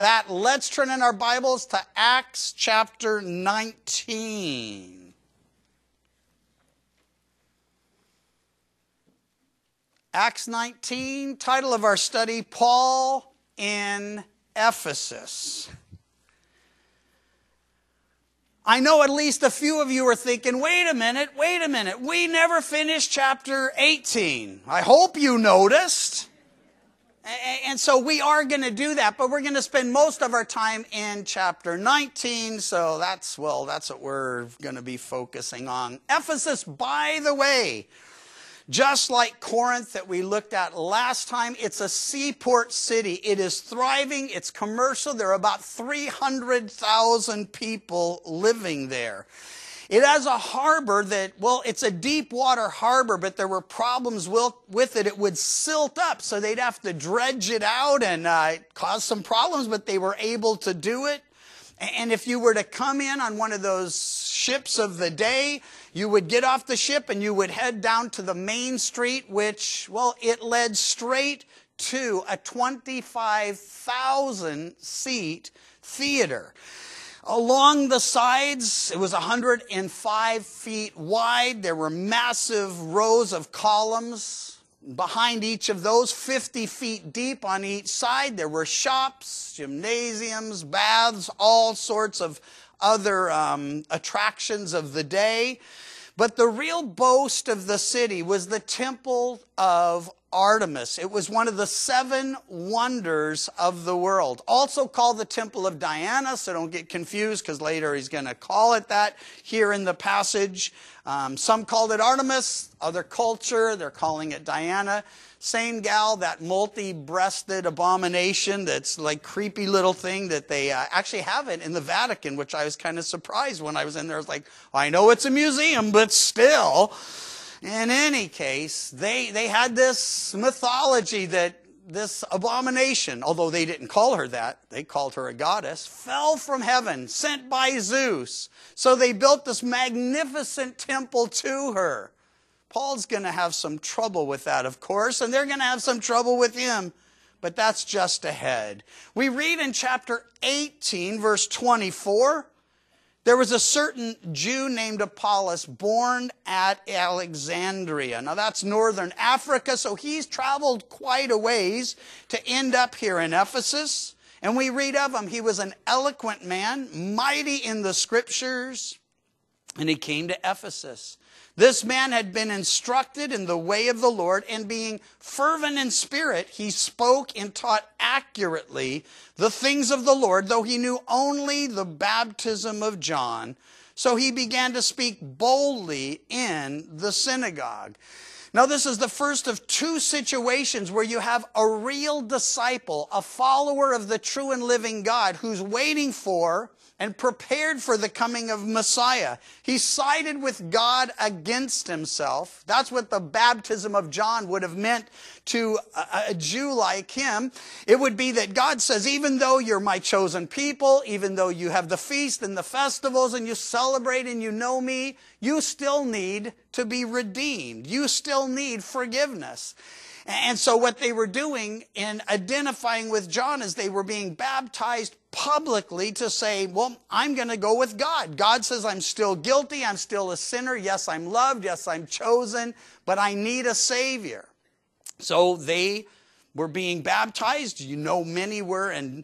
that, let's turn in our Bibles to Acts chapter 19. Acts 19, title of our study, Paul in Ephesus. I know at least a few of you are thinking, wait a minute, we never finished chapter 18. I hope you noticed. And so we are going to do that, but we're going to spend most of our time in chapter 19, so that's what we're going to be focusing on. Ephesus, by the way, just like Corinth that we looked at last time, it's a seaport city. It is thriving, it's commercial. There are about 300,000 people living there. It has a harbor that, it's a deep water harbor, but there were problems with it. It would silt up, so they'd have to dredge it out and cause some problems, but they were able to do it. And if you were to come in on one of those ships of the day, you would get off the ship and you would head down to the main street, which, it led straight to a 25,000-seat theater. Along the sides, it was 105 feet wide. There were massive rows of columns. Behind each of those, 50 feet deep on each side, there were shops, gymnasiums, baths, all sorts of other attractions of the day. But the real boast of the city was the Temple of Artemis. It was one of the 7 wonders of the world. Also called the Temple of Diana, so don't get confused because later he's going to call it that here in the passage. Some called it Artemis, other culture, they're calling it Diana. Same gal, that multi-breasted abomination that's like creepy little thing that they actually have it in the Vatican, which I was kind of surprised when I was in there. I was like, I know it's a museum, but still. In any case, they had this mythology that this abomination, although they didn't call her that, they called her a goddess, fell from heaven, sent by Zeus. So they built this magnificent temple to her. Paul's going to have some trouble with that, of course, and they're going to have some trouble with him. But that's just ahead. We read in chapter 18, verse 24, there was a certain Jew named Apollos born at Alexandria. Now that's northern Africa, so he's traveled quite a ways to end up here in Ephesus. And we read of him, he was an eloquent man, mighty in the scriptures, and he came to Ephesus. This man had been instructed in the way of the Lord, and being fervent in spirit, he spoke and taught accurately the things of the Lord, though he knew only the baptism of John. So he began to speak boldly in the synagogue. Now, this is the first of 2 situations where you have a real disciple, a follower of the true and living God, who's waiting for and prepared for the coming of Messiah. He sided with God against himself. That's what the baptism of John would have meant to a Jew like him. It would be that God says, even though you're my chosen people, even though you have the feast and the festivals and you celebrate and you know me, you still need to be redeemed. You still need forgiveness. And so what they were doing in identifying with John is they were being baptized publicly to say, I'm going to go with God. God says I'm still guilty, I'm still a sinner, yes, I'm loved, yes, I'm chosen, but I need a Savior. So they were being baptized. You know, many were, and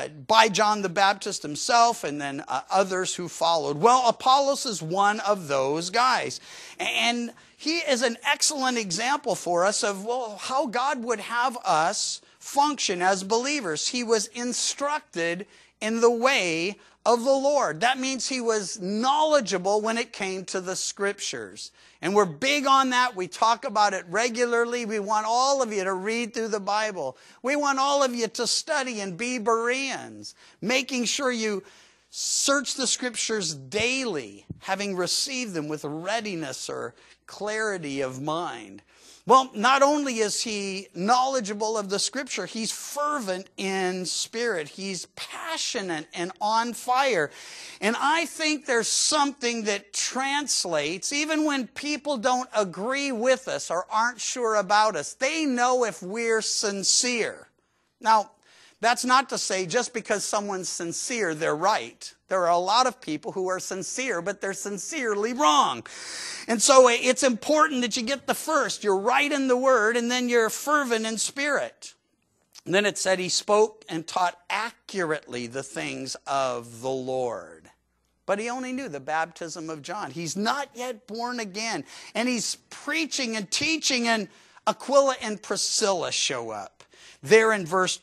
by John the Baptist himself, and then others who followed. Well, Apollos is one of those guys. And he is an excellent example for us of, how God would have us function as believers. He was instructed in the way of the Lord. That means he was knowledgeable when it came to the scriptures. And we're big on that. We talk about it regularly. We want all of you to read through the Bible. We want all of you to study and be Bereans, making sure you search the scriptures daily, having received them with readiness or clarity of mind. Well, not only is he knowledgeable of the scripture, he's fervent in spirit. He's passionate and on fire. And I think there's something that translates, even when people don't agree with us or aren't sure about us. They know if we're sincere. Now, That's not to say just because someone's sincere, they're right. There are a lot of people who are sincere, but they're sincerely wrong. And so it's important that you get the first. You're right in the word, and then you're fervent in spirit. And then it said he spoke and taught accurately the things of the Lord. But he only knew the baptism of John. He's not yet born again. And he's preaching and teaching, and Aquila and Priscilla show up. There in verse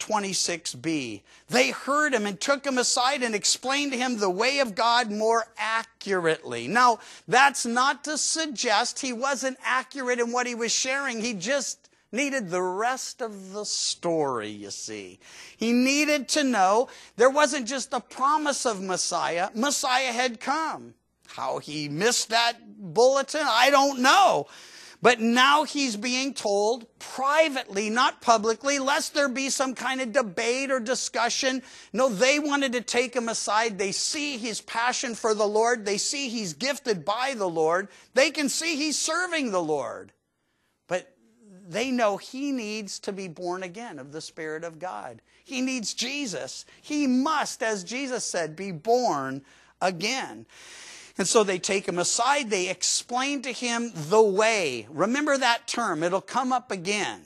26b, they heard him and took him aside and explained to him the way of God more accurately. Now, that's not to suggest he wasn't accurate in what he was sharing. He just needed the rest of the story, you see. He needed to know there wasn't just a promise of Messiah. Messiah had come. How he missed that bulletin, I don't know. But now he's being told privately, not publicly, lest there be some kind of debate or discussion. No, they wanted to take him aside. They see his passion for the Lord. They see he's gifted by the Lord. They can see he's serving the Lord. But they know he needs to be born again of the Spirit of God. He needs Jesus. He must, as Jesus said, be born again. And so they take him aside. They explain to him the way. Remember that term. It'll come up again.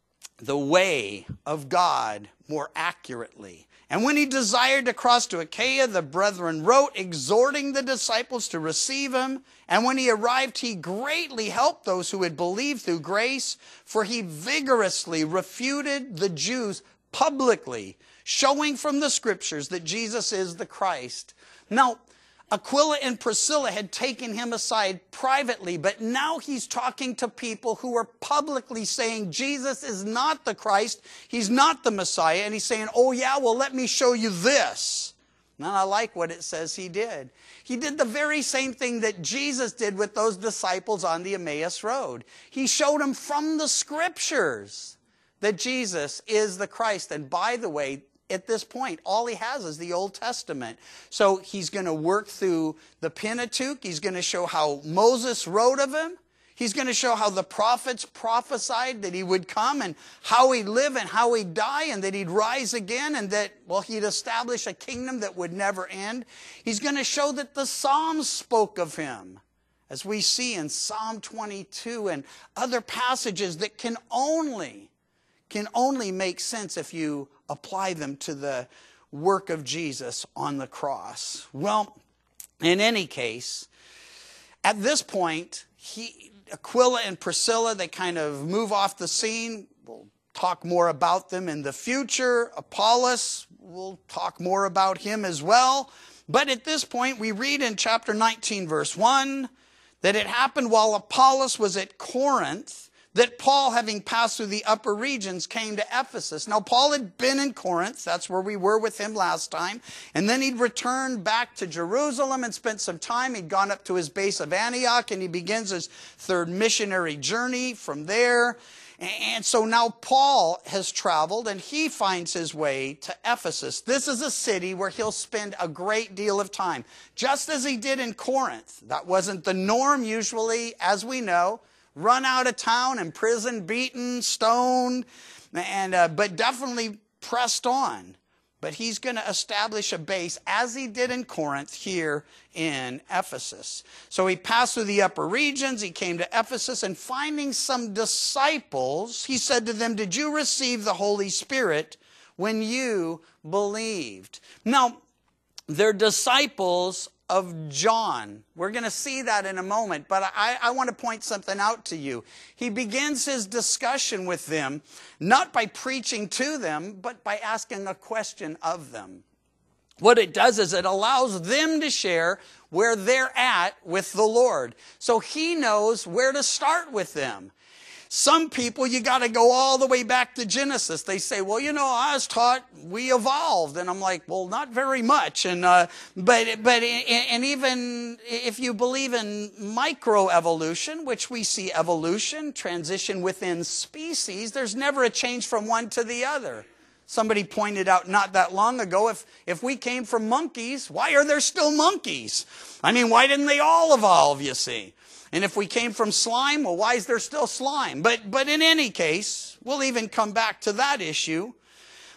The way of God more accurately. And when he desired to cross to Achaia, the brethren wrote, exhorting the disciples to receive him. And when he arrived, he greatly helped those who had believed through grace, for he vigorously refuted the Jews publicly, showing from the scriptures that Jesus is the Christ. Now, Aquila and Priscilla had taken him aside privately, but now he's talking to people who are publicly saying Jesus is not the Christ, he's not the Messiah, and he's saying, oh yeah, well let me show you this. And I like what it says he did. He did the very same thing that Jesus did with those disciples on the Emmaus Road. He showed them from the scriptures that Jesus is the Christ. And by the way, at this point, all he has is the Old Testament. So he's going to work through the Pentateuch. He's going to show how Moses wrote of him. He's going to show how the prophets prophesied that he would come and how he'd live and how he'd die and that he'd rise again and that, well, he'd establish a kingdom that would never end. He's going to show that the Psalms spoke of him, as we see in Psalm 22 and other passages that can only make sense if you apply them to the work of Jesus on the cross. Well, in any case, at this point, Aquila and Priscilla, they kind of move off the scene. We'll talk more about them in the future. Apollos, we'll talk more about him as well. But at this point, we read in chapter 19, verse 1, that it happened while Apollos was at Corinth, that Paul, having passed through the upper regions, came to Ephesus. Now, Paul had been in Corinth. That's where we were with him last time. And then he'd returned back to Jerusalem and spent some time. He'd gone up to his base of Antioch, and he begins his third missionary journey from there. And so now Paul has traveled, and he finds his way to Ephesus. This is a city where he'll spend a great deal of time, just as he did in Corinth. That wasn't the norm usually, as we know. Run out of town, imprisoned, beaten, stoned, but definitely pressed on. But he's going to establish a base, as he did in Corinth, here in Ephesus. So he passed through the upper regions, he came to Ephesus, and finding some disciples, he said to them, did you receive the Holy Spirit when you believed? Now, they're disciples of John. We're going to see that in a moment, but I want to point something out to you. He begins his discussion with them, not by preaching to them, but by asking a question of them. What it does is it allows them to share where they're at with the Lord. So he knows where to start with them. Some people, you got to go all the way back to Genesis. They say, well, you know, I was taught we evolved. And I'm like, well, not very much. And but even if you believe in microevolution, which we see evolution, transition within species, there's never a change from one to the other. Somebody pointed out not that long ago, if we came from monkeys, why are there still monkeys? I mean, why didn't they all evolve, you see? And if we came from slime, well, why is there still slime? But in any case, we'll even come back to that issue.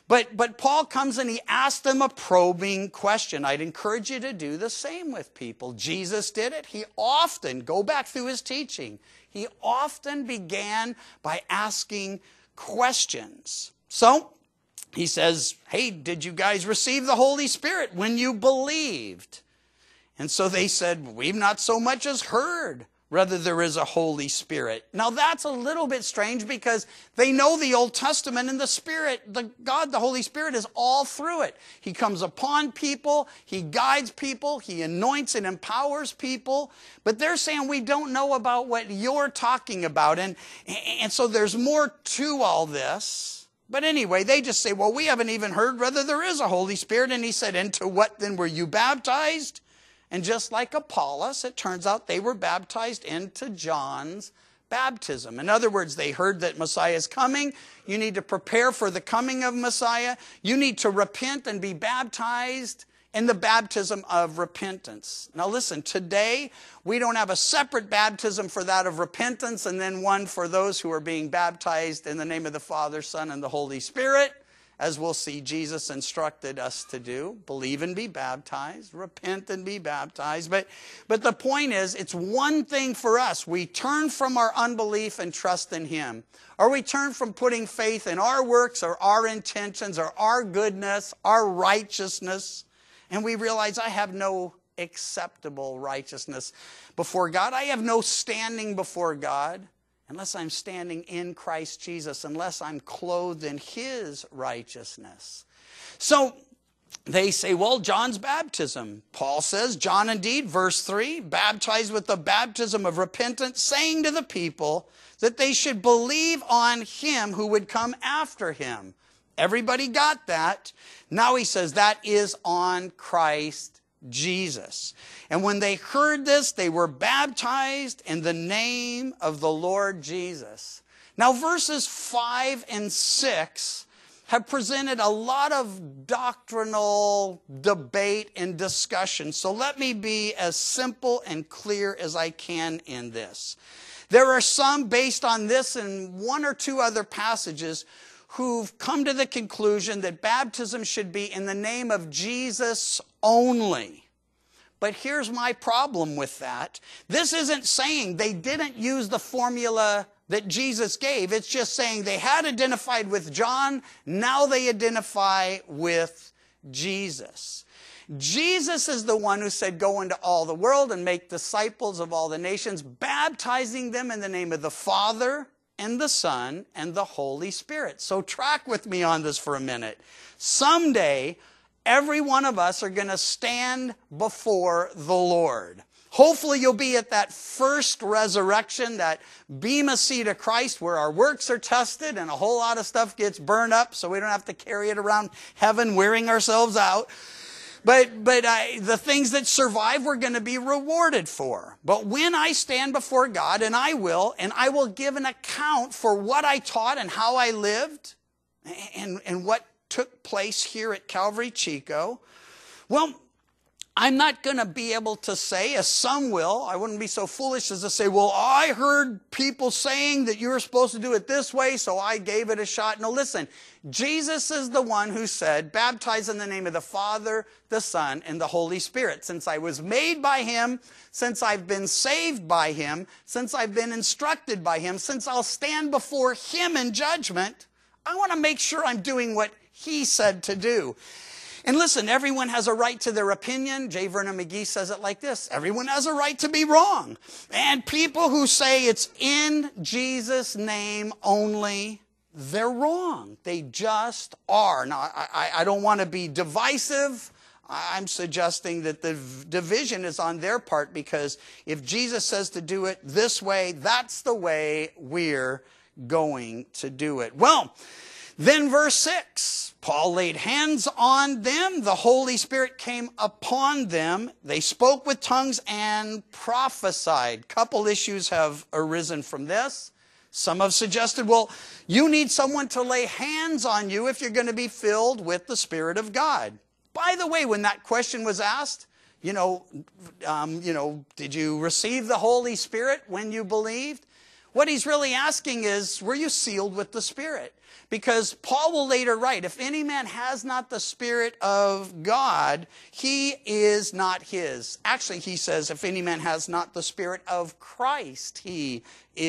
But Paul comes and he asks them a probing question. I'd encourage you to do the same with people. Jesus did it. He often, go back through his teaching, he often began by asking questions. So he says, hey, did you guys receive the Holy Spirit when you believed? And so they said, we've not so much as heard whether there is a Holy Spirit. Now that's a little bit strange because they know the Old Testament and the Spirit, God, the Holy Spirit is all through it. He comes upon people, he guides people, he anoints and empowers people. But they're saying we don't know about what you're talking about. And so there's more to all this. But anyway, they just say, well, we haven't even heard whether there is a Holy Spirit. And he said, into what then were you baptized? And just like Apollos, it turns out they were baptized into John's baptism. In other words, they heard that Messiah is coming. You need to prepare for the coming of Messiah. You need to repent and be baptized in the baptism of repentance. Now listen, today we don't have a separate baptism for that of repentance and then one for those who are being baptized in the name of the Father, Son, and the Holy Spirit. As we'll see, Jesus instructed us to do. Believe and be baptized. Repent and be baptized. But the point is, it's one thing for us. We turn from our unbelief and trust in him. Or we turn from putting faith in our works or our intentions or our goodness, our righteousness. And we realize I have no acceptable righteousness before God. I have no standing before God. Unless I'm standing in Christ Jesus, unless I'm clothed in his righteousness. So they say, well, John's baptism. Paul says, John indeed, verse 3, baptized with the baptism of repentance, saying to the people that they should believe on him who would come after him. Everybody got that. Now he says that is on Christ Jesus. And when they heard this, they were baptized in the name of the Lord Jesus. Now verses 5 and 6 have presented a lot of doctrinal debate and discussion. So let me be as simple and clear as I can in this. There are some, based on this and one or two other passages, who've come to the conclusion that baptism should be in the name of Jesus only. But here's my problem with that. This isn't saying they didn't use the formula that Jesus gave. It's just saying they had identified with John, now they identify with Jesus. Jesus is the one who said, go into all the world and make disciples of all the nations, baptizing them in the name of the Father, and the Son, and the Holy Spirit. So track with me on this for a minute. Someday, every one of us are going to stand before the Lord. Hopefully you'll be at that first resurrection, that bema seat of Christ where our works are tested and a whole lot of stuff gets burned up so we don't have to carry it around heaven wearing ourselves out. But the things that survive we're going to be rewarded for. But when I stand before God, and I will give an account for what I taught and how I lived and what took place here at Calvary Chico, well, I'm not going to be able to say, as some will, I wouldn't be so foolish as to say, well, I heard people saying that you were supposed to do it this way, so I gave it a shot. No, listen, Jesus is the one who said, baptize in the name of the Father, the Son, and the Holy Spirit. Since I was made by him, since I've been saved by him, since I've been instructed by him, since I'll stand before him in judgment, I want to make sure I'm doing what he said to do. And listen, everyone has a right to their opinion. J. Vernon McGee says it like this: everyone has a right to be wrong. And people who say it's in Jesus' name only, they're wrong. They just are. Now, I don't want to be divisive. I'm suggesting that the division is on their part, because if Jesus says to do it this way, that's the way we're going to do it. Well, then verse 6, Paul laid hands on them. The Holy Spirit came upon them. They spoke with tongues and prophesied. Couple issues have arisen from this. Some have suggested, well, you need someone to lay hands on you if you're going to be filled with the Spirit of God. By the way, when that question was asked, did you receive the Holy Spirit when you believed? What he's really asking is, were you sealed with the Spirit? Because Paul will later write, if any man has not the Spirit of God, he is not his. Actually, he says, if any man has not the Spirit of Christ, he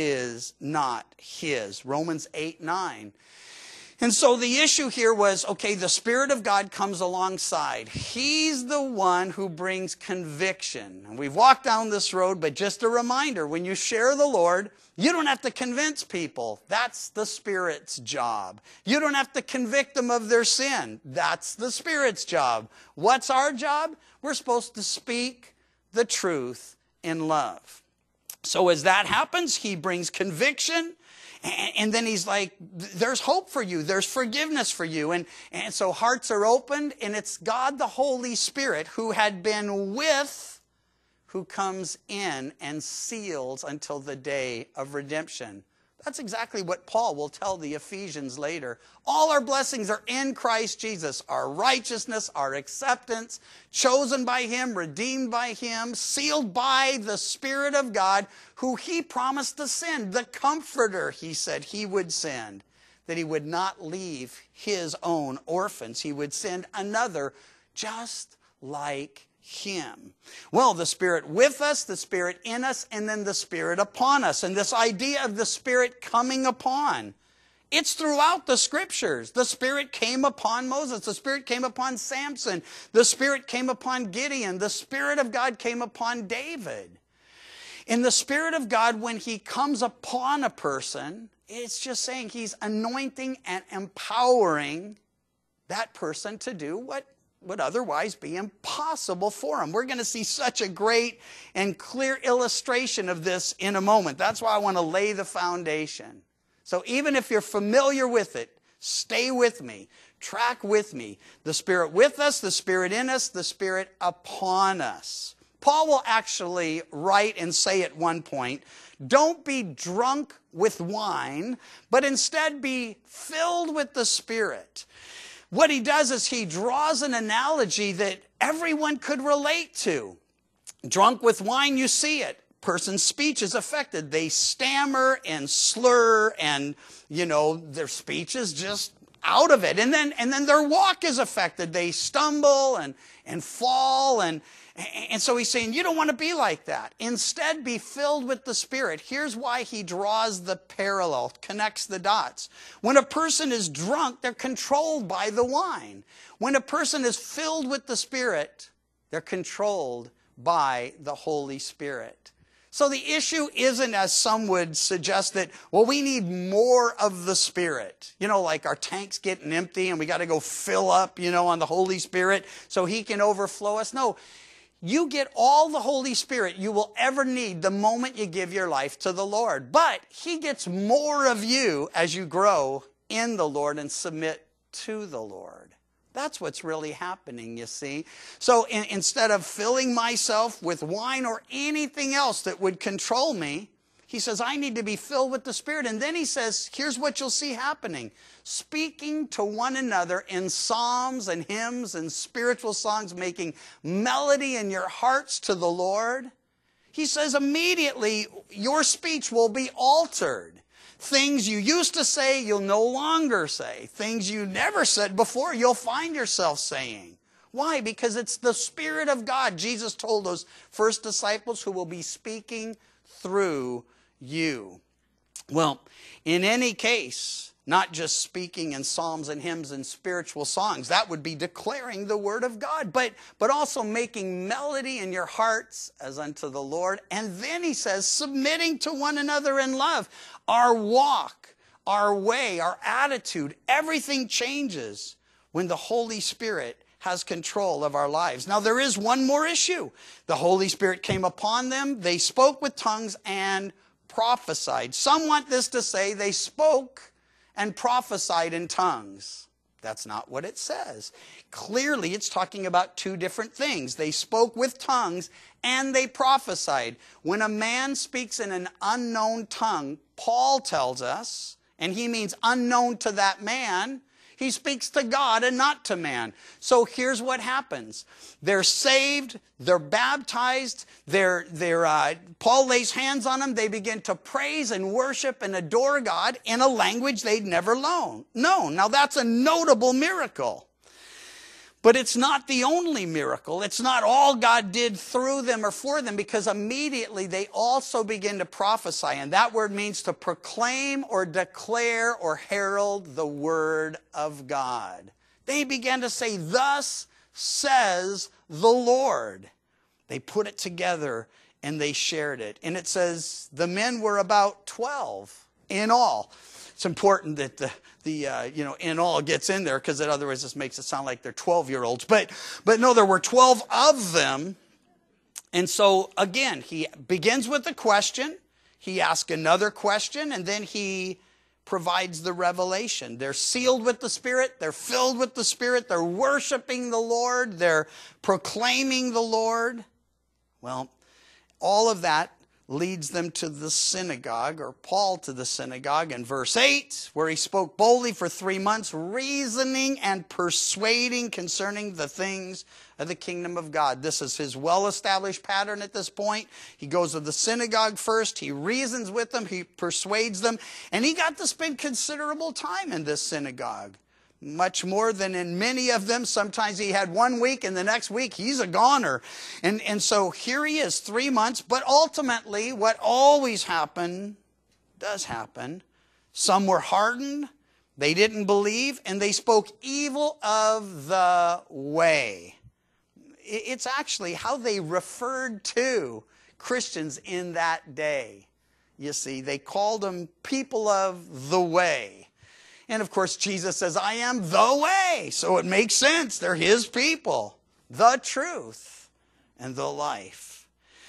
is not his. Romans 8:9. And so the issue here was, okay, the Spirit of God comes alongside. He's the one who brings conviction. And we've walked down this road, but just a reminder, when you share the Lord, you don't have to convince people. That's the Spirit's job. You don't have to convict them of their sin. That's the Spirit's job. What's our job? We're supposed to speak the truth in love. So as that happens, he brings conviction. And then he's like, there's hope for you. There's forgiveness for you. And so hearts are opened, and it's God the Holy Spirit who had been with, who comes in and seals until the day of redemption. That's exactly what Paul will tell the Ephesians later. All our blessings are in Christ Jesus. Our righteousness, our acceptance, chosen by him, redeemed by him, sealed by the Spirit of God, who he promised to send. The Comforter, he said he would send. That he would not leave his own orphans. He would send another just like him. Well, the Spirit with us, the Spirit in us, and then the Spirit upon us. And this idea of the Spirit coming upon, it's throughout the Scriptures. The Spirit came upon Moses. The Spirit came upon Samson. The Spirit came upon Gideon. The Spirit of God came upon David. In the Spirit of God, when he comes upon a person, it's just saying he's anointing and empowering that person to do what would otherwise be impossible for him. We're going to see such a great and clear illustration of this in a moment. That's why I want to lay the foundation. So even if you're familiar with it, stay with me. Track with me. The Spirit with us, the Spirit in us, the Spirit upon us. Paul will actually write and say at one point, don't be drunk with wine, but instead be filled with the Spirit. What he does is he draws an analogy that everyone could relate to. Drunk with wine, you see it. Person's speech is affected. They stammer and slur and, their speech is just out of it. And then their walk is affected. They stumble and fall and so he's saying, you don't want to be like that. Instead, be filled with the Spirit. Here's why he draws the parallel, connects the dots. When a person is drunk, they're controlled by the wine. When a person is filled with the Spirit, they're controlled by the Holy Spirit. So the issue isn't, as some would suggest, that, well, we need more of the Spirit. Like our tank's getting empty and we got to go fill up, on the Holy Spirit so he can overflow us. No. You get all the Holy Spirit you will ever need the moment you give your life to the Lord. But he gets more of you as you grow in the Lord and submit to the Lord. That's what's really happening, you see. So instead of filling myself with wine or anything else that would control me, he says, I need to be filled with the Spirit. And then he says, here's what you'll see happening. Speaking to one another in psalms and hymns and spiritual songs, making melody in your hearts to the Lord. He says immediately your speech will be altered. Things you used to say, you'll no longer say. Things you never said before, you'll find yourself saying. Why? Because it's the Spirit of God, Jesus told those first disciples, who will be speaking through you. Well, in any case, not just speaking in psalms and hymns and spiritual songs. That would be declaring the word of God, but also making melody in your hearts as unto the Lord. And then he says, submitting to one another in love. Our walk, our way, our attitude, everything changes when the Holy Spirit has control of our lives. Now, there is one more issue. The Holy Spirit came upon them. They spoke with tongues and prophesied. Some want this to say they spoke and prophesied in tongues. That's not what it says. Clearly, it's talking about two different things. They spoke with tongues and they prophesied. When a man speaks in an unknown tongue, Paul tells us, and he means unknown to that man, He speaks to God and not to man. So here's what happens. They're saved. They're baptized. Paul lays hands on them. They begin to praise and worship and adore God in a language they'd never known. Now that's a notable miracle. But it's not the only miracle. It's not all God did through them or for them, because immediately they also begin to prophesy. And that word means to proclaim or declare or herald the word of God. They began to say, "Thus says the Lord." They put it together and they shared it. And it says the men were about 12 in all. It's important that the in all gets in there, because otherwise this makes it sound like they're 12-year-olds. But no, there were 12 of them. And so again, he begins with a question. He asks another question, and then he provides the revelation. They're sealed with the Spirit. They're filled with the Spirit. They're worshiping the Lord. They're proclaiming the Lord. Well, all of that leads them to the synagogue, or Paul to the synagogue in verse 8, where he spoke boldly for 3 months, reasoning and persuading concerning the things of the kingdom of God. This is his well-established pattern at this point. He goes to the synagogue first. He reasons with them. He persuades them. And he got to spend considerable time in this synagogue. Much more than in many of them. Sometimes he had 1 week, and the next week he's a goner. And so here he is, 3 months. But ultimately, what always happened does happen. Some were hardened. They didn't believe, and they spoke evil of the way. It's actually how they referred to Christians in that day. You see, they called them people of the way. And of course, Jesus says, "I am the way." So it makes sense. They're his people. The truth and the life.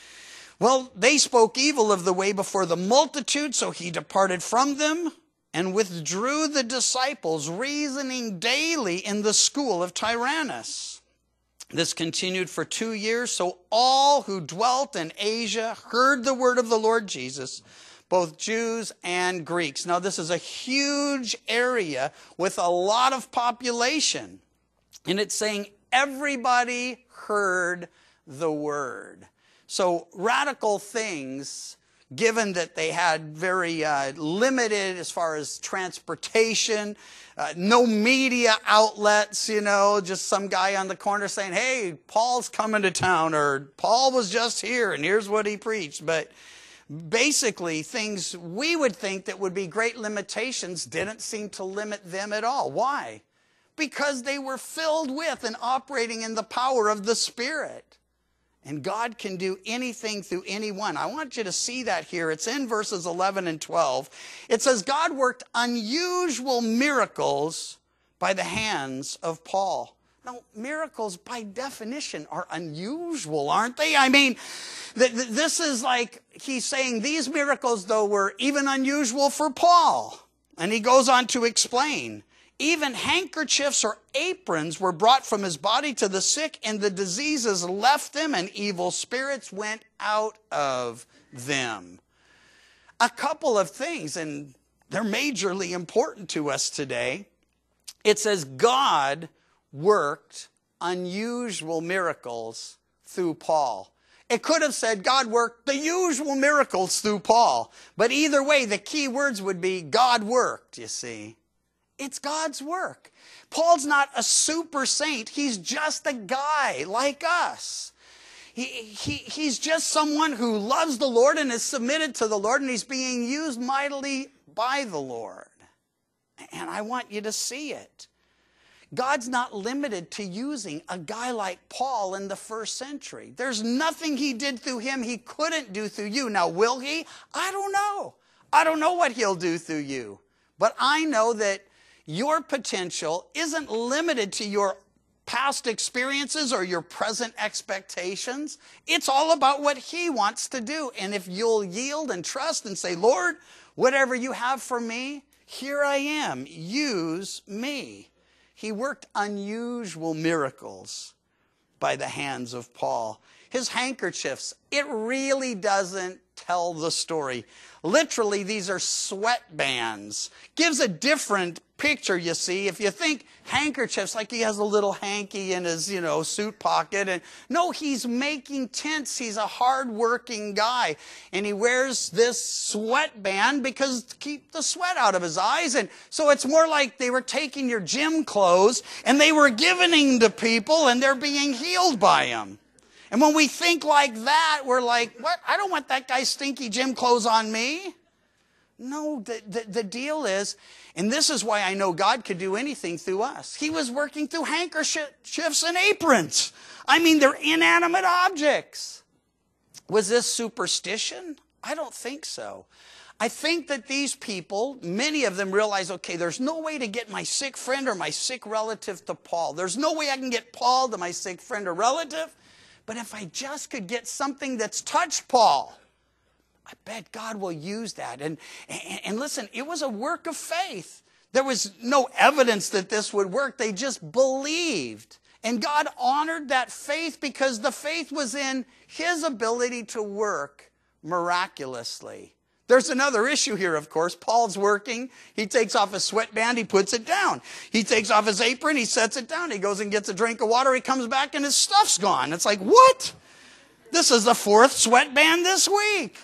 Well, they spoke evil of the way before the multitude, so he departed from them and withdrew the disciples, reasoning daily in the school of Tyrannus. This continued for 2 years, so all who dwelt in Asia heard the word of the Lord Jesus, both Jews and Greeks. Now, this is a huge area with a lot of population. And it's saying everybody heard the word. So radical things, given that they had very limited as far as transportation, no media outlets, just some guy on the corner saying, "Hey, Paul's coming to town," or "Paul was just here and here's what he preached." But basically, things we would think that would be great limitations didn't seem to limit them at all. Why? Because they were filled with and operating in the power of the Spirit. And God can do anything through anyone. I want you to see that here. It's in verses 11 and 12. It says, God worked unusual miracles by the hands of Paul. Now, miracles by definition are unusual, aren't they? I mean, this is like he's saying these miracles, though, were even unusual for Paul. And he goes on to explain. Even handkerchiefs or aprons were brought from his body to the sick, and the diseases left them, and evil spirits went out of them. A couple of things, and they're majorly important to us today. It says God worked unusual miracles through Paul. It could have said God worked the usual miracles through Paul. But either way, the key words would be God worked, you see. It's God's work. Paul's not a super saint. He's just a guy like us. He's just someone who loves the Lord and is submitted to the Lord, and he's being used mightily by the Lord. And I want you to see it. God's not limited to using a guy like Paul in the first century. There's nothing he did through him he couldn't do through you. Now, will he? I don't know. I don't know what he'll do through you. But I know that your potential isn't limited to your past experiences or your present expectations. It's all about what he wants to do. And if you'll yield and trust and say, Lord, whatever you have for me, here I am. Use me. He worked unusual miracles by the hands of Paul. His handkerchiefs, it really doesn't tell the story. Literally, these are sweatbands. Gives a different picture, you see. If you think handkerchiefs, like he has a little hanky in his, suit pocket. And no, he's making tents. He's a hard-working guy. And he wears this sweatband because to keep the sweat out of his eyes. And so it's more like they were taking your gym clothes and they were giving them to people and they're being healed by them. And when we think like that, we're like, what? I don't want that guy's stinky gym clothes on me. No, the deal is, and this is why I know God could do anything through us. He was working through handkerchiefs and aprons. I mean, they're inanimate objects. Was this superstition? I don't think so. I think that these people, many of them realize, okay, there's no way to get my sick friend or my sick relative to Paul. There's no way I can get Paul to my sick friend or relative. But if I just could get something that's touched Paul, I bet God will use that. And listen, it was a work of faith. There was no evidence that this would work. They just believed. And God honored that faith because the faith was in his ability to work miraculously. There's another issue here, of course. Paul's working. He takes off his sweatband. He puts it down. He takes off his apron. He sets it down. He goes and gets a drink of water. He comes back and his stuff's gone. It's like, what? This is the fourth sweatband this week.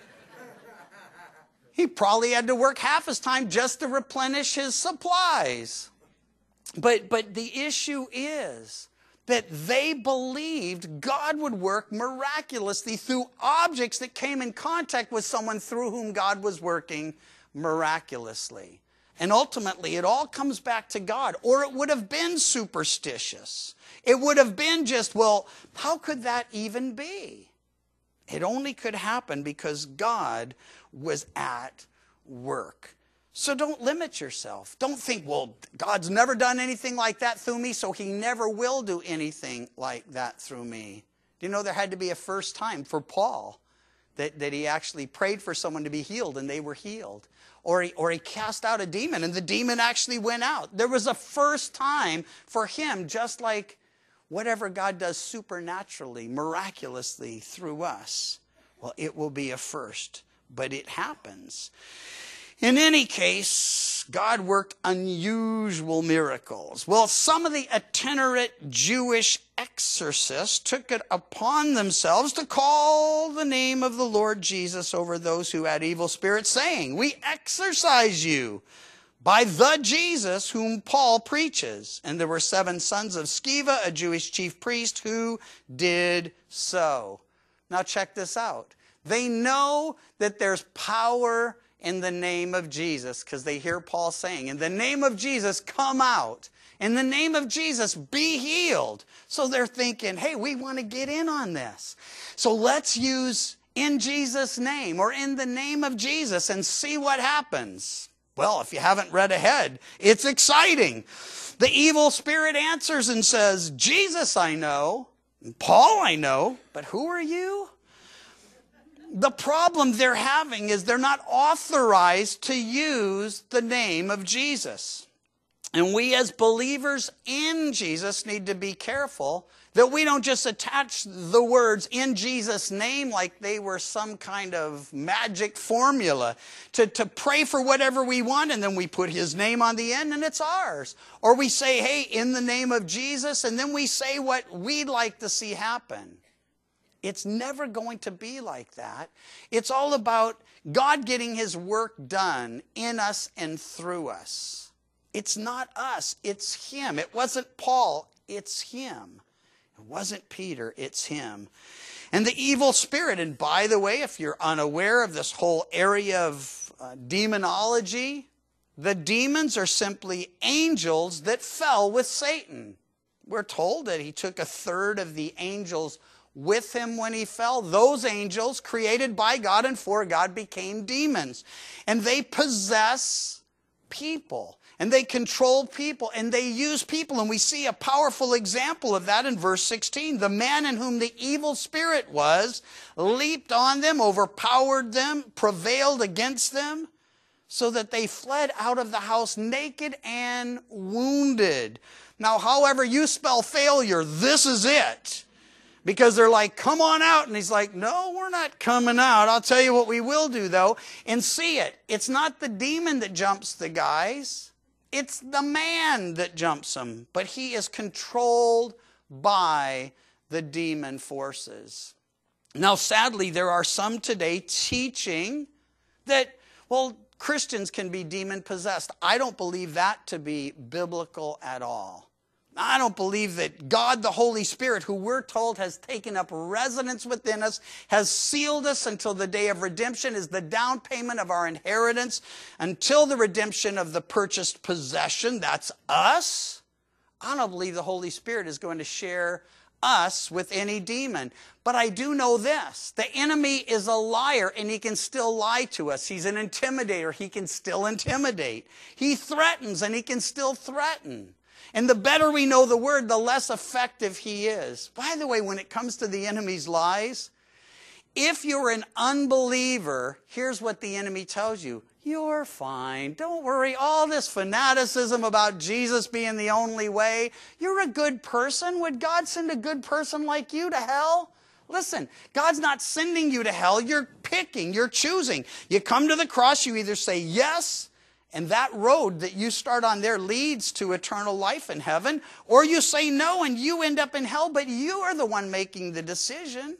He probably had to work half his time just to replenish his supplies. But the issue is that they believed God would work miraculously through objects that came in contact with someone through whom God was working miraculously. And ultimately, it all comes back to God. Or it would have been superstitious. It would have been just, well, how could that even be? It only could happen because God was at work. So don't limit yourself. Don't think, well, God's never done anything like that through me, so he never will do anything like that through me. Do you know there had to be a first time for Paul that he actually prayed for someone to be healed and they were healed? Or he cast out a demon and the demon actually went out. There was a first time for him, just like whatever God does supernaturally, miraculously through us. Well, it will be a first, but it happens. In any case, God worked unusual miracles. Well, some of the itinerant Jewish exorcists took it upon themselves to call the name of the Lord Jesus over those who had evil spirits, saying, "We exorcise you by the Jesus whom Paul preaches." And there were 7 sons of Sceva, a Jewish chief priest, who did so. Now check this out. They know that there's power in the name of Jesus, because they hear Paul saying, in the name of Jesus, come out. In the name of Jesus, be healed. So they're thinking, hey, we want to get in on this. So let's use in Jesus' name or in the name of Jesus and see what happens. Well, if you haven't read ahead, it's exciting. The evil spirit answers and says, Jesus I know, and Paul I know, but who are you? The problem they're having is they're not authorized to use the name of Jesus. And we as believers in Jesus need to be careful that we don't just attach the words in Jesus' name like they were some kind of magic formula to pray for whatever we want, and then we put his name on the end and it's ours. Or we say, hey, in the name of Jesus, and then we say what we'd like to see happen. It's never going to be like that. It's all about God getting his work done in us and through us. It's not us, it's him. It wasn't Paul, it's him. It wasn't Peter, it's him. And the evil spirit, and by the way, if you're unaware of this whole area of demonology, the demons are simply angels that fell with Satan. We're told that he took 1/3 of the angels with him when he fell. Those angels created by God and for God became demons. And they possess people. And they control people. And they use people. And we see a powerful example of that in verse 16. The man in whom the evil spirit was leaped on them, overpowered them, prevailed against them, so that they fled out of the house naked and wounded. Now, however you spell failure, this is it. Because they're like, come on out. And he's like, no, we're not coming out. I'll tell you what we will do, though. And see it. It's not the demon that jumps the guys. It's the man that jumps them. But he is controlled by the demon forces. Now, sadly, there are some today teaching that, well, Christians can be demon-possessed. I don't believe that to be biblical at all. I don't believe that God, the Holy Spirit, who we're told has taken up residence within us, has sealed us until the day of redemption, is the down payment of our inheritance until the redemption of the purchased possession. That's us. I don't believe the Holy Spirit is going to share us with any demon. But I do know this. The enemy is a liar, and he can still lie to us. He's an intimidator. He can still intimidate. He threatens, and he can still threaten. And the better we know the word, the less effective he is. By the way, when it comes to the enemy's lies, if you're an unbeliever, here's what the enemy tells you. You're fine. Don't worry. All this fanaticism about Jesus being the only way. You're a good person. Would God send a good person like you to hell? Listen, God's not sending you to hell. You're picking. You're choosing. You come to the cross. You either say yes, and that road that you start on there leads to eternal life in heaven, or you say no, and you end up in hell, but you are the one making the decision.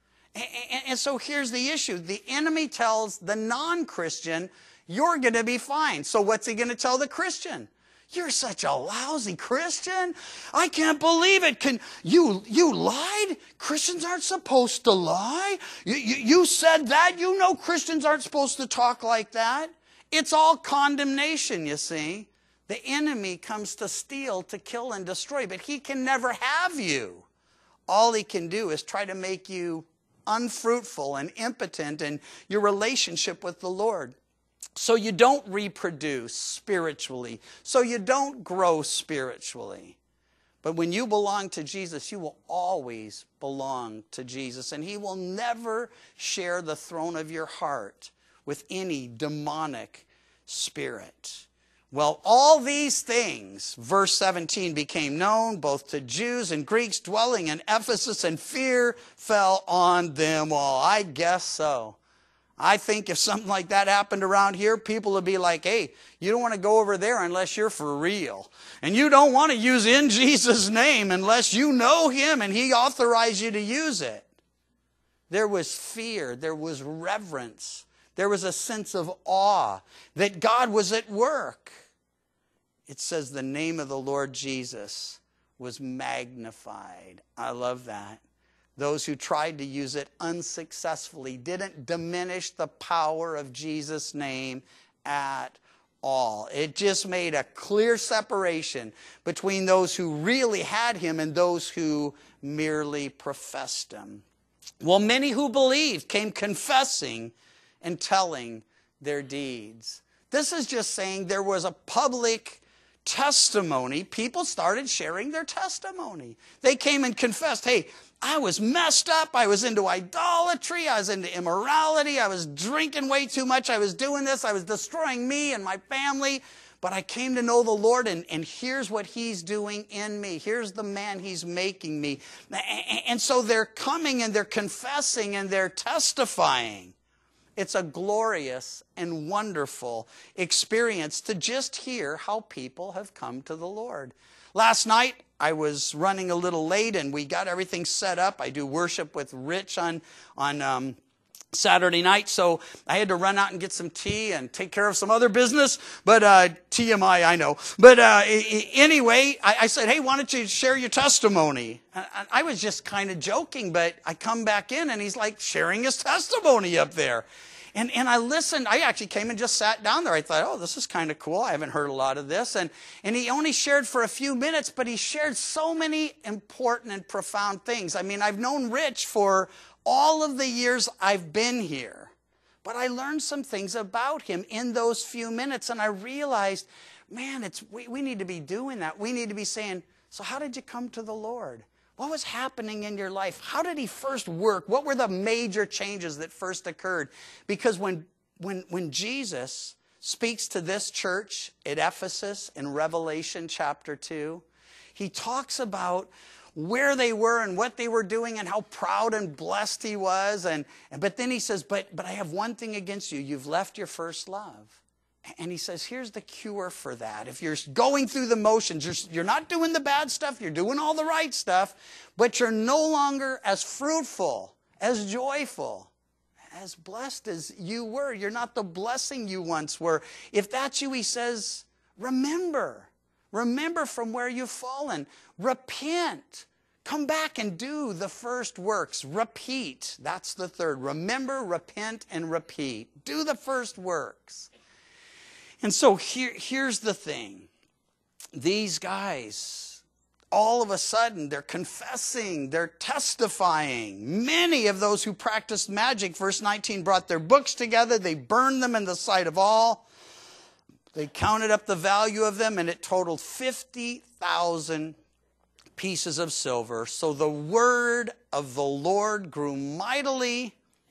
And so here's the issue. The enemy tells the non-Christian, you're going to be fine. So what's he going to tell the Christian? You're such a lousy Christian. I can't believe it. You lied? Christians aren't supposed to lie. You said that. You know Christians aren't supposed to talk like that. It's all condemnation, you see. The enemy comes to steal, to kill, and destroy, but he can never have you. All he can do is try to make you unfruitful and impotent in your relationship with the Lord. So you don't reproduce spiritually. So you don't grow spiritually. But when you belong to Jesus, you will always belong to Jesus. And he will never share the throne of your heart with any demonic spirit. Well, all these things, verse 17, became known both to Jews and Greeks dwelling in Ephesus, and fear fell on them all. I guess so. I think if something like that happened around here, people would be like, hey, you don't want to go over there unless you're for real. And you don't want to use in Jesus' name unless you know him and he authorized you to use it. There was fear. There was reverence. There was a sense of awe that God was at work. It says the name of the Lord Jesus was magnified. I love that. Those who tried to use it unsuccessfully didn't diminish the power of Jesus' name at all. It just made a clear separation between those who really had him and those who merely professed him. Well, many who believed came confessing and telling their deeds. This is just saying there was a public testimony. People started sharing their testimony. They came and confessed, hey, I was messed up. I was into idolatry. I was into immorality. I was drinking way too much. I was doing this. I was destroying me and my family. But I came to know the Lord, and here's what he's doing in me. Here's the man he's making me. And so they're coming and they're confessing and they're testifying. It's a glorious and wonderful experience to just hear how people have come to the Lord. Last night, I was running a little late, and we got everything set up. I do worship with Rich on Saturday night, so I had to run out and get some tea and take care of some other business. But TMI, I know. But anyway, I said, hey, why don't you share your testimony? And I was just kind of joking, but I come back in, and he's like sharing his testimony up there. And I listened. I actually came and just sat down there. I thought, oh, this is kind of cool. I haven't heard a lot of this. And he only shared for a few minutes, but he shared so many important and profound things. I mean, I've known Rich for all of the years I've been here. But I learned some things about him in those few minutes. And I realized, man, we need to be doing that. We need to be saying, so how did you come to the Lord? What was happening in your life? How did he first work? What were the major changes that first occurred? Because when Jesus speaks to this church at Ephesus in Revelation chapter 2, he talks about where they were and what they were doing and how proud and blessed he was. But then he says, but I have one thing against you. You've left your first love. And he says, here's the cure for that. If you're going through the motions, you're not doing the bad stuff, you're doing all the right stuff, but you're no longer as fruitful, as joyful, as blessed as you were. You're not the blessing you once were. If that's you, he says, remember. Remember from where you've fallen. Repent. Come back and do the first works. Repeat. That's the third. Remember, repent, and repeat. Do the first works. And so here's the thing. These guys, all of a sudden, they're confessing, they're testifying. Many of those who practiced magic, verse 19, brought their books together. They burned them in the sight of all. They counted up the value of them, and it totaled 50,000 pieces of silver. So the word of the Lord grew mightily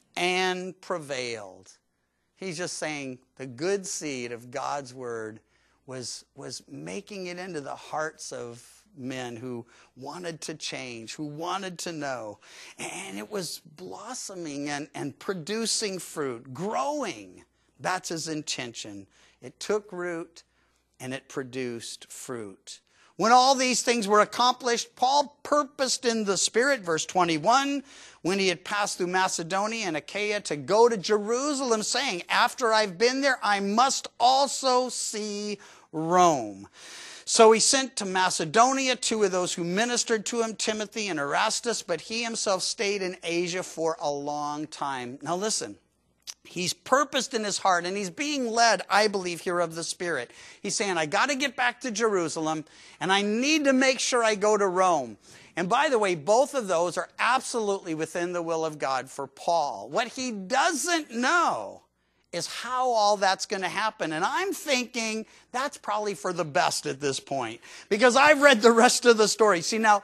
and prevailed. He's just saying the good seed of God's word was making it into the hearts of men who wanted to change, who wanted to know. And it was blossoming and producing fruit, growing. That's his intention. It took root and it produced fruit. When all these things were accomplished, Paul purposed in the Spirit, verse 21, when he had passed through Macedonia and Achaia, to go to Jerusalem, saying, after I've been there, I must also see Rome. So he sent to Macedonia 2 of those who ministered to him, Timothy and Erastus, but he himself stayed in Asia for a long time. Now listen. He's purposed in his heart, and he's being led, I believe, here of the Spirit. He's saying, I got to get back to Jerusalem, and I need to make sure I go to Rome. And by the way, both of those are absolutely within the will of God for Paul. What he doesn't know is how all that's going to happen. And I'm thinking that's probably for the best at this point, because I've read the rest of the story. See, now,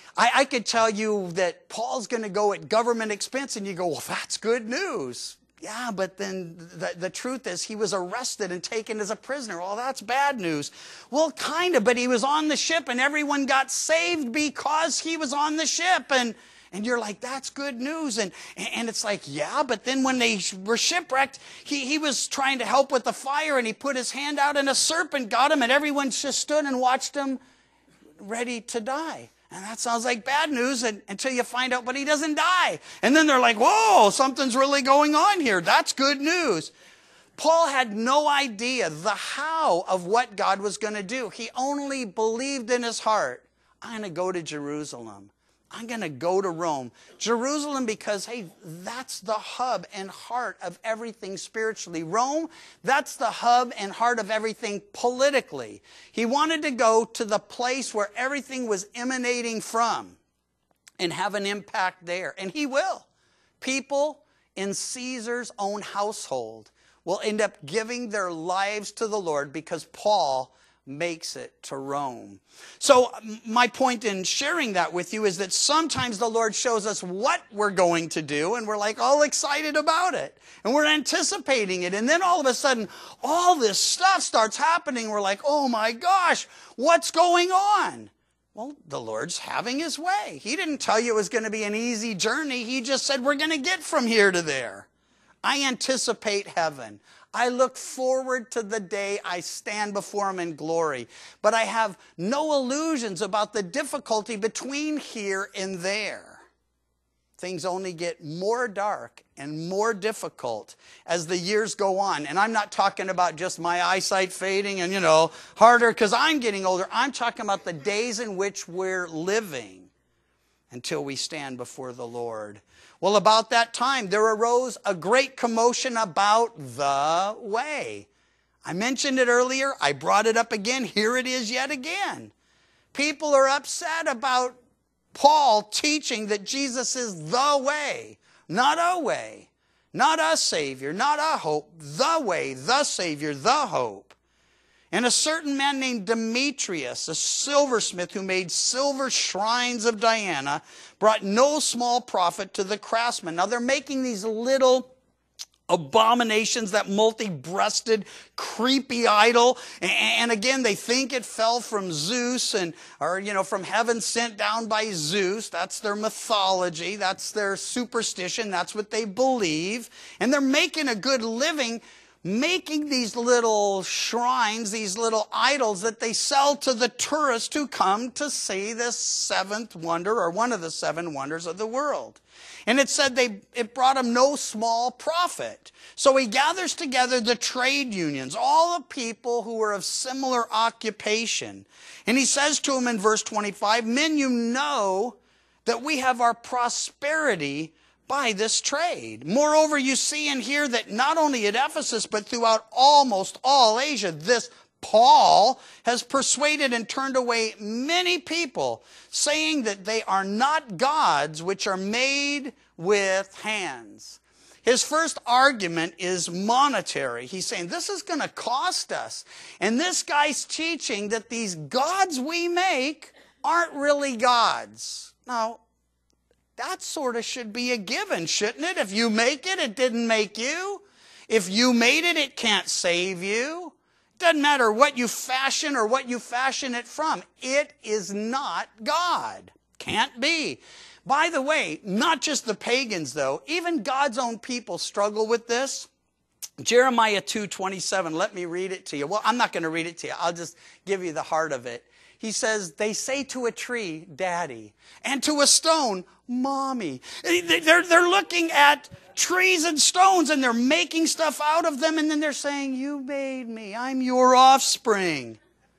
I could tell you that Paul's going to go at government expense, and you go, well, that's good news. Yeah, but then the truth is he was arrested and taken as a prisoner. Well, that's bad news. Well, kind of, but he was on the ship and everyone got saved because he was on the ship. And you're like, that's good news. And it's like, yeah, but then when they were shipwrecked, he was trying to help with the fire and he put his hand out and a serpent got him and everyone just stood and watched him ready to die. And that sounds like bad news until you find out, but he doesn't die. And then they're like, whoa, something's really going on here. That's good news. Paul had no idea the how of what God was going to do. He only believed in his heart, I'm going to go to Jerusalem. I'm going to go to Rome. Jerusalem because, hey, that's the hub and heart of everything spiritually. Rome, that's the hub and heart of everything politically. He wanted to go to the place where everything was emanating from and have an impact there. And he will. People in Caesar's own household will end up giving their lives to the Lord because Paul makes it to Rome. So my point in sharing that with you is that sometimes the Lord shows us what we're going to do and we're like all excited about it and we're anticipating it, and then all of a sudden all this stuff starts happening. We're like, oh my gosh, what's going on? Well, the Lord's having his way. He didn't tell you it was going to be an easy journey. He just said we're going to get from here to there. I anticipate heaven. I look forward to the day I stand before him in glory. But I have no illusions about the difficulty between here and there. Things only get more dark and more difficult as the years go on. And I'm not talking about just my eyesight fading and, harder because I'm getting older. I'm talking about the days in which we're living until we stand before the Lord. Well, about that time, there arose a great commotion about the way. I mentioned it earlier. I brought it up again. Here it is yet again. People are upset about Paul teaching that Jesus is the way, not a way, not a Savior, not a hope, the way, the Savior, the hope. And a certain man named Demetrius, a silversmith who made silver shrines of Diana, brought no small profit to the craftsmen. Now they're making these little abominations, that multi-breasted, creepy idol. And again, they think it fell from Zeus or from heaven, sent down by Zeus. That's their mythology. That's their superstition. That's what they believe. And they're making a good living making these little shrines, these little idols that they sell to the tourists who come to see this seventh wonder, or one of the seven wonders of the world. And it said it brought him no small profit. So he gathers together the trade unions, all the people who were of similar occupation. And he says to them in verse 25, "Men, you know that we have our prosperity by this trade. Moreover, you see and hear that not only at Ephesus, but throughout almost all Asia, this Paul has persuaded and turned away many people, saying that they are not gods which are made with hands." His first argument is monetary. He's saying this is going to cost us. And this guy's teaching that these gods we make aren't really gods. Now, that sort of should be a given, shouldn't it? If you make it, it didn't make you. If you made it, it can't save you. It doesn't matter what you fashion or what you fashion it from. It is not God. Can't be. By the way, not just the pagans, though. Even God's own people struggle with this. Jeremiah 2:27, let me read it to you. Well, I'm not going to read it to you. I'll just give you the heart of it. He says, they say to a tree, Daddy, and to a stone, Mommy. They're looking at trees and stones and they're making stuff out of them, and then they're saying, you made me, I'm your offspring.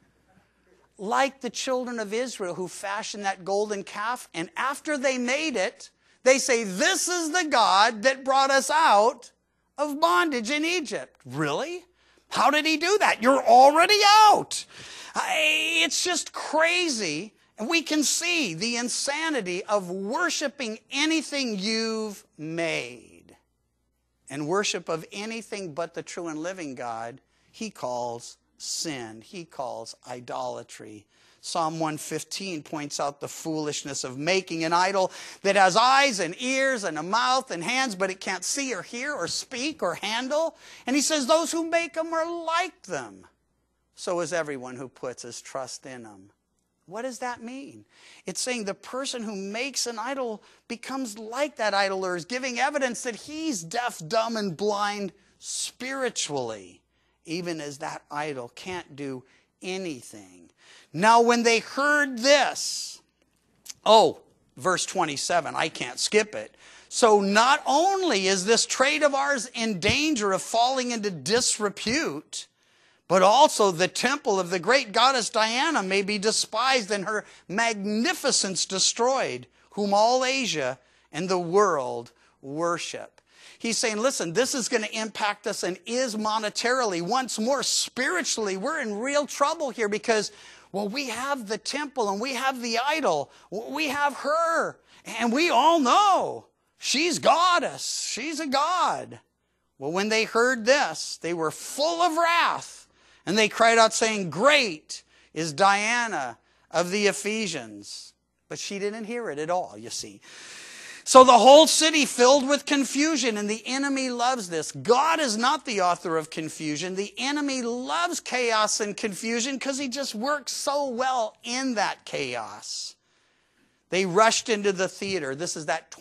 Like the children of Israel who fashioned that golden calf, and after they made it, they say, this is the God that brought us out of bondage in Egypt. Really? How did he do that? You're already out. It's just crazy. And we can see the insanity of worshiping anything you've made. And worship of anything but the true and living God, he calls sin. He calls idolatry. Psalm 115 points out the foolishness of making an idol that has eyes and ears and a mouth and hands, but it can't see or hear or speak or handle. And he says those who make them are like them. So is everyone who puts his trust in them. What does that mean? It's saying the person who makes an idol becomes like that idol, or is giving evidence that he's deaf, dumb, and blind spiritually, even as that idol can't do anything. Now when they heard this, verse 27, I can't skip it. So not only is this trade of ours in danger of falling into disrepute, but also the temple of the great goddess Diana may be despised and her magnificence destroyed, whom all Asia and the world worship. He's saying, listen, this is going to impact us and is monetarily. Once more, spiritually, we're in real trouble here because, well, we have the temple and we have the idol. We have her. And we all know she's goddess. She's a god. Well, when they heard this, they were full of wrath. And they cried out saying, great is Diana of the Ephesians. But she didn't hear it at all, you see. So the whole city filled with confusion, and the enemy loves this. God is not the author of confusion. The enemy loves chaos and confusion because he just works so well in that chaos. They rushed into the theater. This is that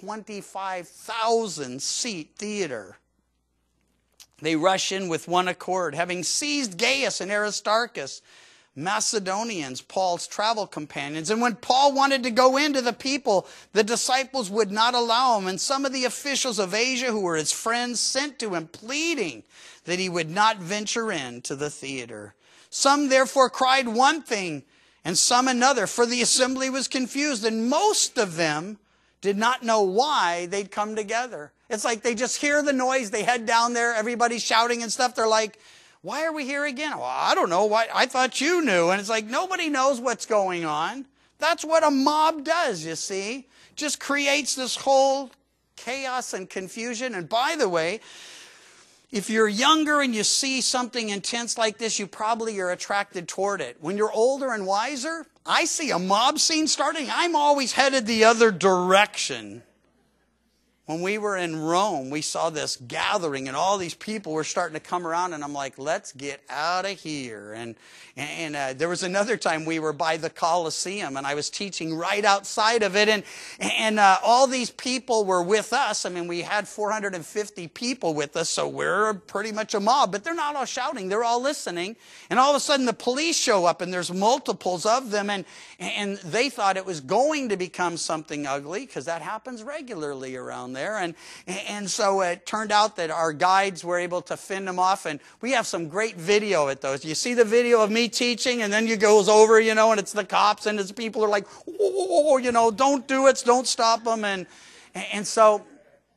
25,000 seat theater. They rush in with one accord, having seized Gaius and Aristarchus, Macedonians, Paul's travel companions. And when Paul wanted to go into the people, the disciples would not allow him. And some of the officials of Asia who were his friends sent to him, pleading that he would not venture into the theater. Some therefore cried one thing and some another, for the assembly was confused. And most of them did not know why they'd come together. It's like they just hear the noise, they head down there, everybody's shouting and stuff. They're like, why are we here again? Well, I don't know. Why? I thought you knew. And it's like nobody knows what's going on. That's what a mob does, you see. Just creates this whole chaos and confusion. And by the way, if you're younger and you see something intense like this, you probably are attracted toward it. When you're older and wiser, I see a mob scene starting, I'm always headed the other direction. When we were in Rome, we saw this gathering and all these people were starting to come around, and I'm like, let's get out of here. And there was another time we were by the Colosseum, and I was teaching right outside of it, and all these people were with us. I mean, we had 450 people with us, so we're pretty much a mob, but they're not all shouting. They're all listening. And all of a sudden the police show up, and there's multiples of them, and they thought it was going to become something ugly, because that happens regularly around there. And so it turned out that our guides were able to fend them off, and we have some great video at those. You see the video of me teaching, and then you goes over, and it's the cops, and it's people are like, whoa, don't do it, don't stop them. And so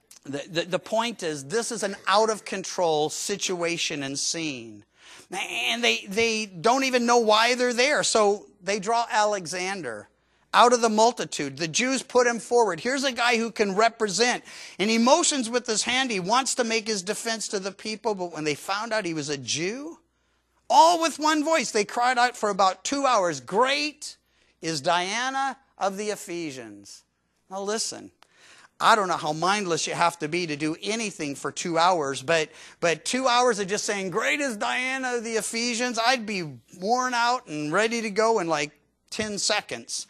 the point is, this is an out of control situation and scene. And they don't even know why they're there. So they draw Alexander out of the multitude. The Jews put him forward. Here's a guy who can represent. And he motions with his hand. He wants to make his defense to the people. But when they found out he was a Jew, all with one voice, they cried out for about 2 hours, "Great is Diana of the Ephesians." Now listen, I don't know how mindless you have to be to do anything for 2 hours, but 2 hours of just saying, "Great is Diana of the Ephesians," I'd be worn out and ready to go in like 10 seconds.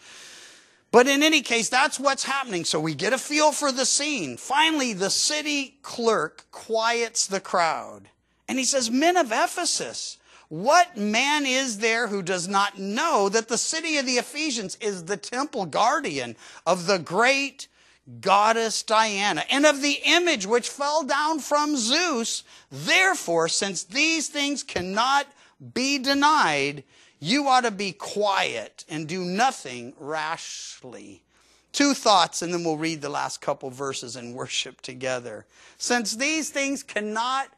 But in any case, that's what's happening. So we get a feel for the scene. Finally, the city clerk quiets the crowd. And he says, "Men of Ephesus, what man is there who does not know that the city of the Ephesians is the temple guardian of the great goddess Diana, and of the image which fell down from Zeus? Therefore, since these things cannot be denied, you ought to be quiet and do nothing rashly." 2 thoughts, and then we'll read the last couple verses and worship together. Since these things cannot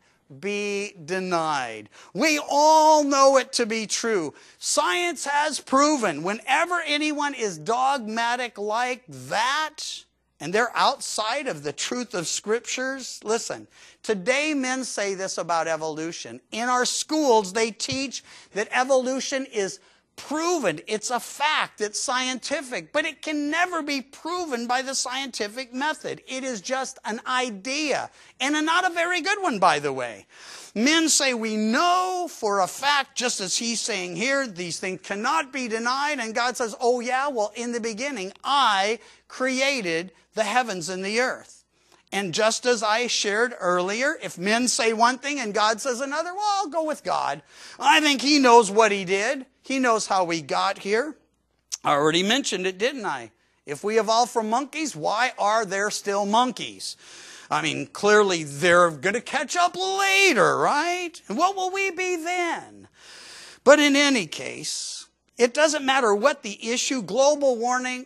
be denied. We all know it to be true. Science has proven whenever anyone is dogmatic like that, and they're outside of the truth of scriptures. Listen, today men say this about evolution. In our schools, they teach that evolution is proven. It's a fact. It's scientific. But it can never be proven by the scientific method. It is just an idea. And not a very good one, by the way. Men say we know for a fact, just as he's saying here, these things cannot be denied. And God says, oh yeah, well, in the beginning, I created the heavens and the earth. And just as I shared earlier, if men say one thing and God says another, well, I'll go with God. I think he knows what he did. He knows how we got here. I already mentioned it, didn't I? If we evolved from monkeys, why are there still monkeys? I mean, clearly they're going to catch up later, right? And what will we be then? But in any case, it doesn't matter what the issue, global warming,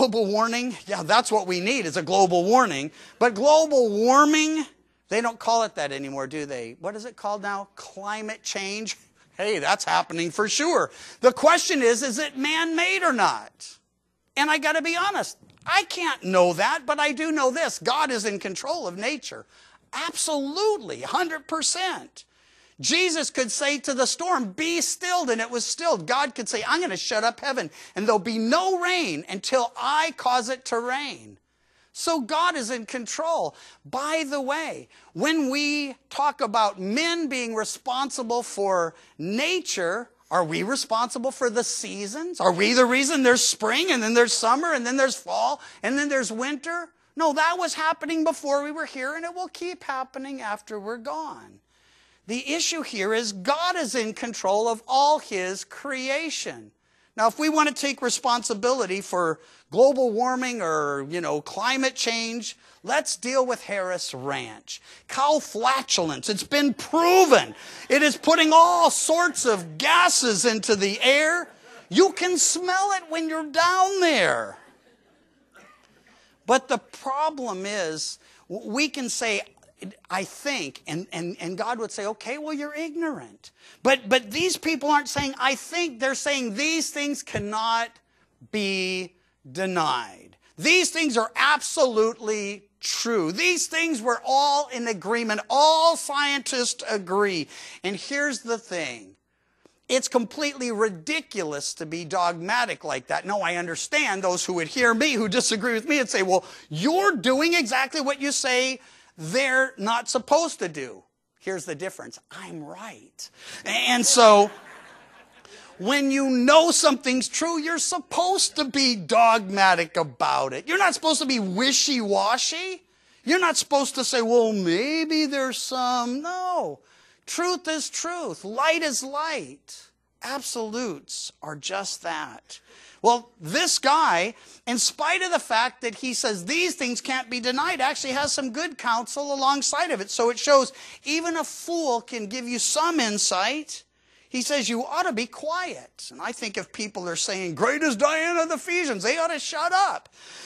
yeah, that's what we need is a global warning. But global warming, they don't call it that anymore, do they? What is it called now? Climate change? Hey, that's happening for sure. The question is it man-made or not? And I got to be honest, I can't know that, but I do know this. God is in control of nature. Absolutely, 100%. Jesus could say to the storm, be stilled, and it was stilled. God could say, I'm going to shut up heaven, and there'll be no rain until I cause it to rain. So God is in control. By the way, when we talk about men being responsible for nature, are we responsible for the seasons? Are we the reason there's spring, and then there's summer, and then there's fall, and then there's winter? No, that was happening before we were here, and it will keep happening after we're gone. The issue here is God is in control of all his creation. Now, if we want to take responsibility for global warming or, climate change, let's deal with Harris Ranch. Cow flatulence, it's been proven. It is putting all sorts of gases into the air. You can smell it when you're down there. But the problem is, we can say, I think, and God would say, okay, well, you're ignorant. But these people aren't saying, I think, they're saying these things cannot be denied. These things are absolutely true. These things we're all in agreement. All scientists agree. And here's the thing. It's completely ridiculous to be dogmatic like that. No, I understand those who would hear me, who disagree with me and say, well, you're doing exactly what you say they're not supposed to do. Here's the difference. I'm right. And so when you know something's true, you're supposed to be dogmatic about it. You're not supposed to be wishy-washy. You're not supposed to say, well, maybe there's some. No. Truth is truth. Light is light. Absolutes are just that. Well, this guy, in spite of the fact that he says these things can't be denied, actually has some good counsel alongside of it. So it shows even a fool can give you some insight. He says you ought to be quiet. And I think if people are saying, great is Diana of the Ephesians, they ought to shut up.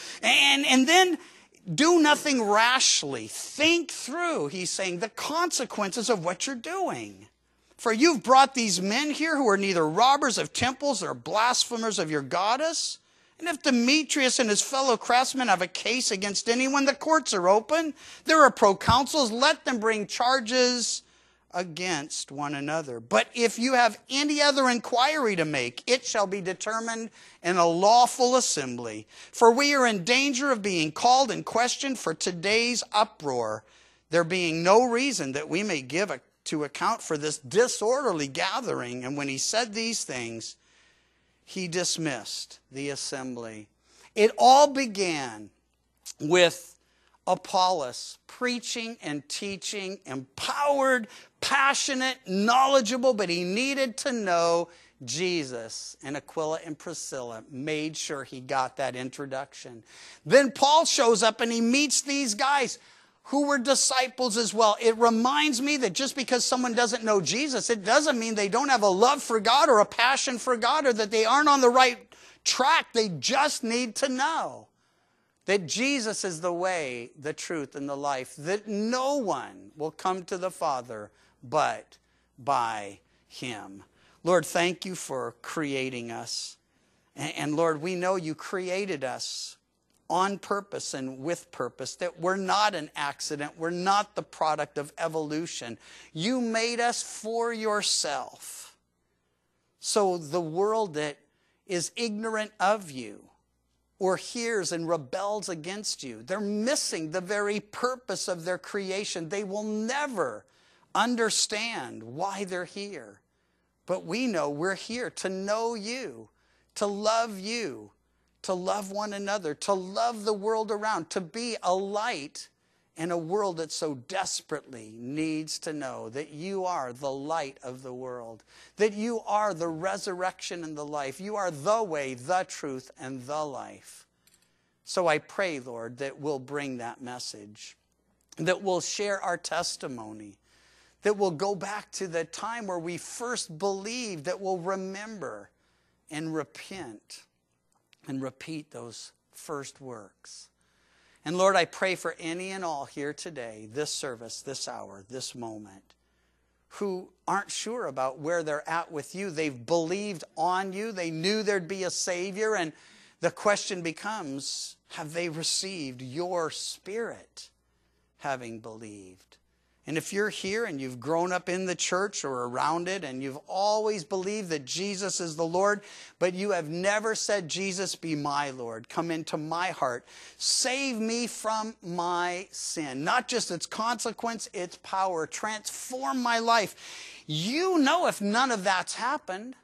And then do nothing rashly. Think through, he's saying, the consequences of what you're doing. For you've brought these men here who are neither robbers of temples nor blasphemers of your goddess. And if Demetrius and his fellow craftsmen have a case against anyone, the courts are open. There are proconsuls. Let them bring charges against one another. But if you have any other inquiry to make, it shall be determined in a lawful assembly. For we are in danger of being called and questioned for today's uproar, there being no reason that we may give to account for this disorderly gathering. And when he said these things, he dismissed the assembly. It all began with Apollos preaching and teaching, empowered, passionate, knowledgeable, but he needed to know Jesus. And Aquila and Priscilla made sure he got that introduction. Then Paul shows up and he meets these guys who were disciples as well. It reminds me that just because someone doesn't know Jesus, it doesn't mean they don't have a love for God or a passion for God or that they aren't on the right track. They just need to know that Jesus is the way, the truth, and the life, that no one will come to the Father but by him. Lord, thank you for creating us. And Lord, we know you created us on purpose and with purpose, that we're not an accident. We're not the product of evolution. You made us for yourself. So the world that is ignorant of you or hears and rebels against you, they're missing the very purpose of their creation. They will never understand why they're here. But we know we're here to know you, to love you, to love one another, to love the world around, to be a light in a world that so desperately needs to know that you are the light of the world, that you are the resurrection and the life. You are the way, the truth, and the life. So I pray, Lord, that we'll bring that message, that we'll share our testimony, that we'll go back to the time where we first believed, that we'll remember and repent and repeat those first works. And Lord, I pray for any and all here today, this service, this hour, this moment, who aren't sure about where they're at with you. They've believed on you. They knew there'd be a Savior. And the question becomes, have they received your Spirit having believed? And if you're here and you've grown up in the church or around it and you've always believed that Jesus is the Lord, but you have never said, Jesus, be my Lord. Come into my heart. Save me from my sin. Not just its consequence, its power. Transform my life. You know if none of that's happened.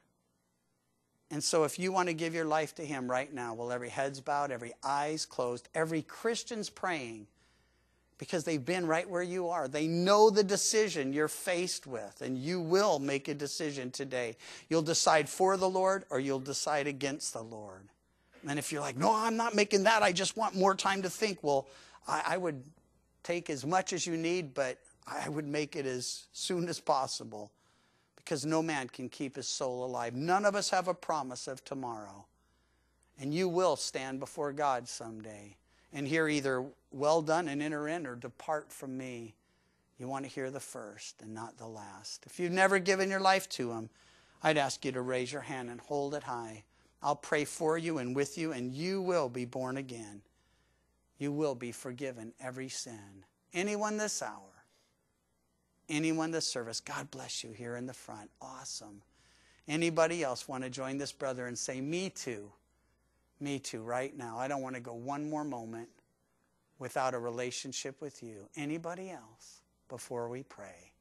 And so if you want to give your life to him right now, while every head's bowed, every eye's closed, every Christian's praying, because they've been right where you are. They know the decision you're faced with, and you will make a decision today. You'll decide for the Lord or you'll decide against the Lord. And if you're like, no, I'm not making that, I just want more time to think. Well, I would take as much as you need, but I would make it as soon as possible, because no man can keep his soul alive. None of us have a promise of tomorrow. And you will stand before God someday and hear either well done and enter in, or depart from me. You want to hear the first and not the last. If you've never given your life to him, I'd ask you to raise your hand and hold it high. I'll pray for you and with you, and you will be born again. You will be forgiven every sin. Anyone this hour, anyone this service, God bless you here in the front. Awesome. Anybody else want to join this brother and say, me too? Me too, right now. I don't want to go one more moment without a relationship with you. Anybody else before we pray?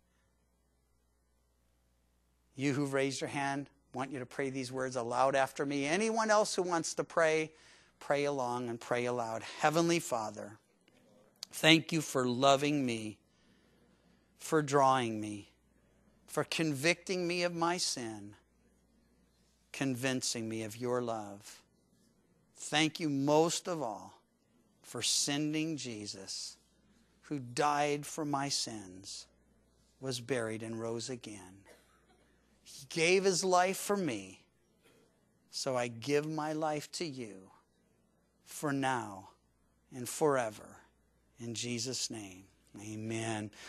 You who've raised your hand, want you to pray these words aloud after me. Anyone else who wants to pray, pray along and pray aloud. Heavenly Father, thank you for loving me, for drawing me, for convicting me of my sin, convincing me of your love. Thank you most of all for sending Jesus, who died for my sins, was buried and rose again. He gave his life for me, so I give my life to you for now and forever. In Jesus' name, amen.